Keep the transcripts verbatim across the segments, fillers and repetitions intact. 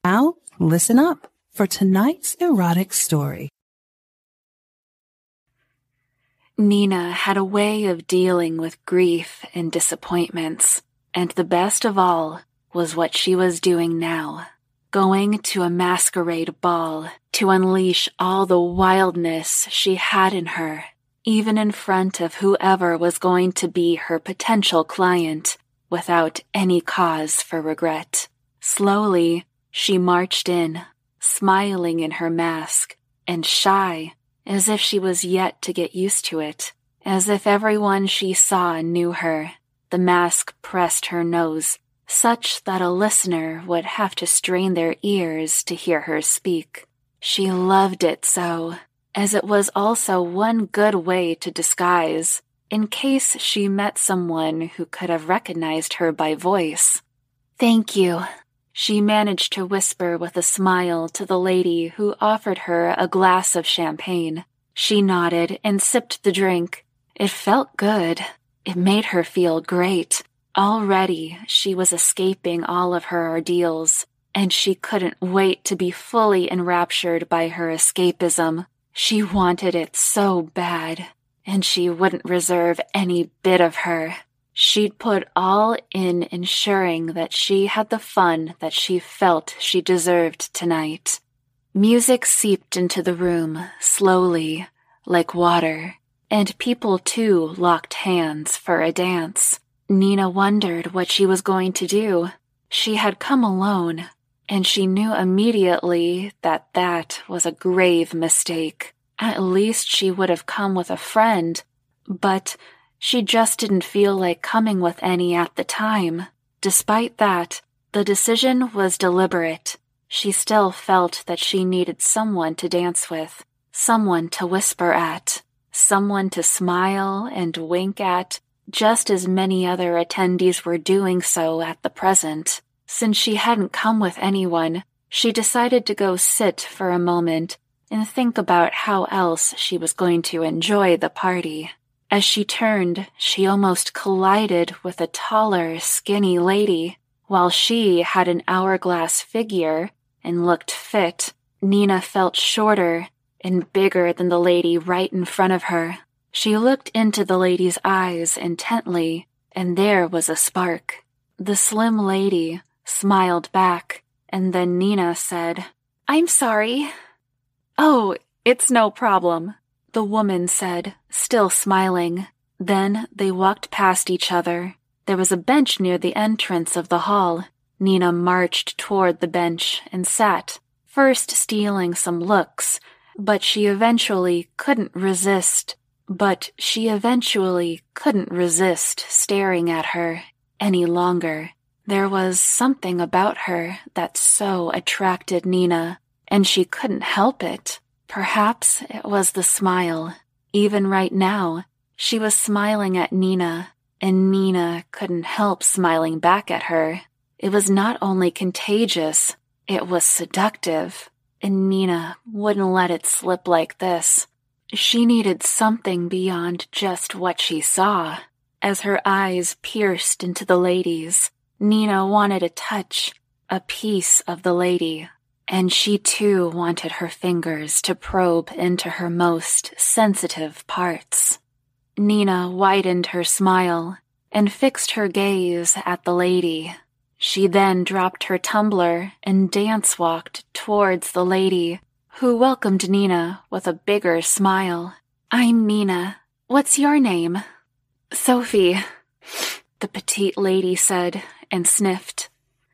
Now, listen up for tonight's erotic story. Nina had a way of dealing with grief and disappointments, and the best of all was what she was doing now. Going to a masquerade ball to unleash all the wildness she had in her, even in front of whoever was going to be her potential client, without any cause for regret. Slowly, she marched in, smiling in her mask, and shy, as if she was yet to get used to it, as if everyone she saw knew her. The mask pressed her nose, such that a listener would have to strain their ears to hear her speak. She loved it so, as it was also one good way to disguise, in case she met someone who could have recognized her by voice. "Thank you," she managed to whisper with a smile to the lady who offered her a glass of champagne. She nodded and sipped the drink. It felt good. It made her feel great. Already, she was escaping all of her ordeals, and she couldn't wait to be fully enraptured by her escapism. She wanted it so bad, and she wouldn't reserve any bit of her. She'd put all in ensuring that she had the fun that she felt she deserved tonight. Music seeped into the room, slowly, like water, and people too locked hands for a dance. Nina wondered what she was going to do. She had come alone, and she knew immediately that that was a grave mistake. At least she would have come with a friend, but she just didn't feel like coming with any at the time. Despite that, the decision was deliberate. She still felt that she needed someone to dance with, someone to whisper at, someone to smile and wink at, just as many other attendees were doing so at the present. Since she hadn't come with anyone, she decided to go sit for a moment and think about how else she was going to enjoy the party. As she turned, she almost collided with a taller, skinny lady. While she had an hourglass figure and looked fit, Nina felt shorter and bigger than the lady right in front of her. She looked into the lady's eyes intently, and there was a spark. The slim lady smiled back, and then Nina said, "I'm sorry." "Oh, it's no problem," the woman said, still smiling. Then they walked past each other. There was a bench near the entrance of the hall. Nina marched toward the bench and sat, first stealing some looks, but she eventually couldn't resist. But she eventually couldn't resist staring at her any longer. There was something about her that so attracted Nina, and she couldn't help it. Perhaps it was the smile. Even right now, she was smiling at Nina, and Nina couldn't help smiling back at her. It was not only contagious, it was seductive, and Nina wouldn't let it slip like this. She needed something beyond just what she saw. As her eyes pierced into the lady's, Nina wanted a touch, a piece of the lady, and she too wanted her fingers to probe into her most sensitive parts. Nina widened her smile and fixed her gaze at the lady. She then dropped her tumbler and dance-walked towards the lady, who welcomed Nina with a bigger smile. "I'm Nina. What's your name?" "Sophie," the petite lady said and sniffed.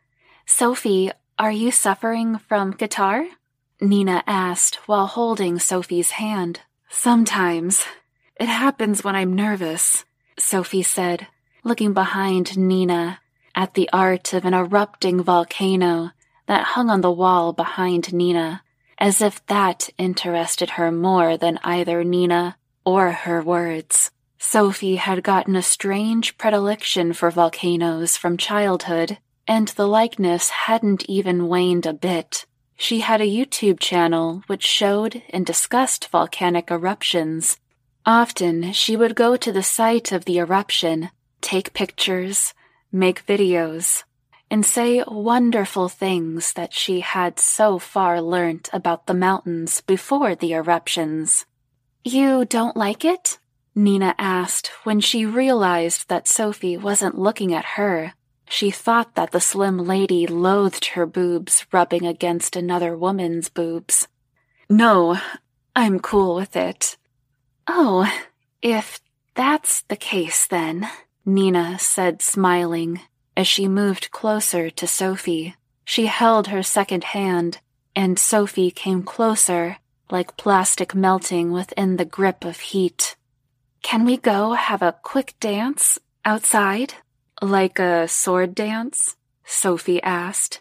"Sophie, are you suffering from catarrh?" Nina asked while holding Sophie's hand. "Sometimes. It happens when I'm nervous," Sophie said, looking behind Nina at the art of an erupting volcano that hung on the wall behind Nina, as if that interested her more than either Nina or her words. Sophie had gotten a strange predilection for volcanoes from childhood, and the likeness hadn't even waned a bit. She had a YouTube channel which showed and discussed volcanic eruptions. Often, she would go to the site of the eruption, take pictures, make videos, and say wonderful things that she had so far learnt about the mountains before the eruptions. "You don't like it?" Nina asked when she realized that Sophie wasn't looking at her. She thought that the slim lady loathed her boobs rubbing against another woman's boobs. "No, I'm cool with it." "Oh, if that's the case then," Nina said, smiling, as she moved closer to Sophie. She held her second hand, and Sophie came closer, like plastic melting within the grip of heat. "Can we go have a quick dance outside?" "Like a sword dance?" Sophie asked.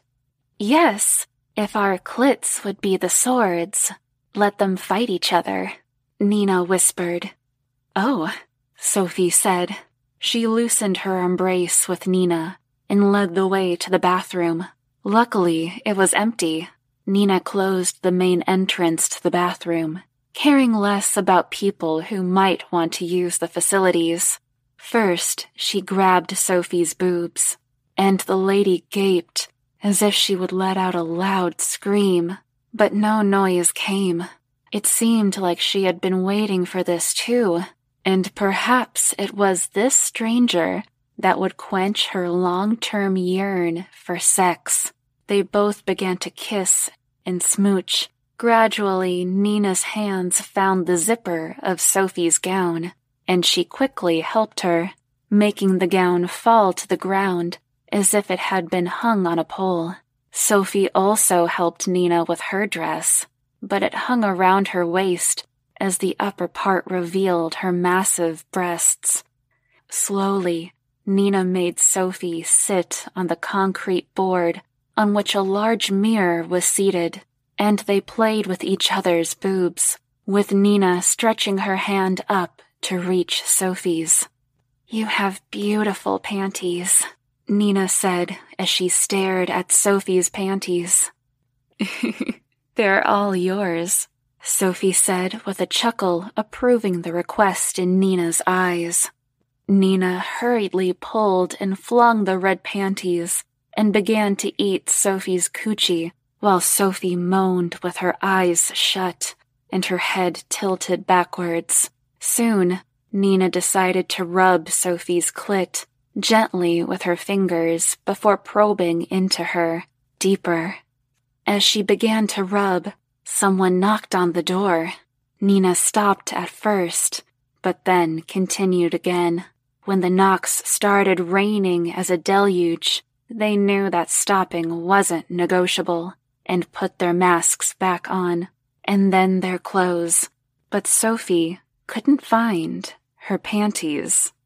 "Yes, if our clits would be the swords. Let them fight each other," Nina whispered. "Oh," Sophie said. She loosened her embrace with Nina and led the way to the bathroom. Luckily, it was empty. Nina closed the main entrance to the bathroom, caring less about people who might want to use the facilities. First, she grabbed Sophie's boobs, and the lady gaped as if she would let out a loud scream, but no noise came. It seemed like she had been waiting for this too, and perhaps it was this stranger that would quench her long-term yearn for sex. They both began to kiss and smooch. Gradually, Nina's hands found the zipper of Sophie's gown, and she quickly helped her, making the gown fall to the ground as if it had been hung on a pole. Sophie also helped Nina with her dress, but it hung around her waist as the upper part revealed her massive breasts. Slowly, Nina made Sophie sit on the concrete board on which a large mirror was seated, and they played with each other's boobs, with Nina stretching her hand up to reach Sophie's. "You have beautiful panties," Nina said as she stared at Sophie's panties. "They're all yours," Sophie said with a chuckle, approving the request in Nina's eyes. Nina hurriedly pulled and flung the red panties and began to eat Sophie's coochie, while Sophie moaned with her eyes shut and her head tilted backwards. Soon, Nina decided to rub Sophie's clit gently with her fingers before probing into her deeper. As she began to rub, someone knocked on the door. Nina stopped at first, but then continued again. When the knocks started raining as a deluge, they knew that stopping wasn't negotiable, and put their masks back on, and then their clothes. But Sophie couldn't find her panties.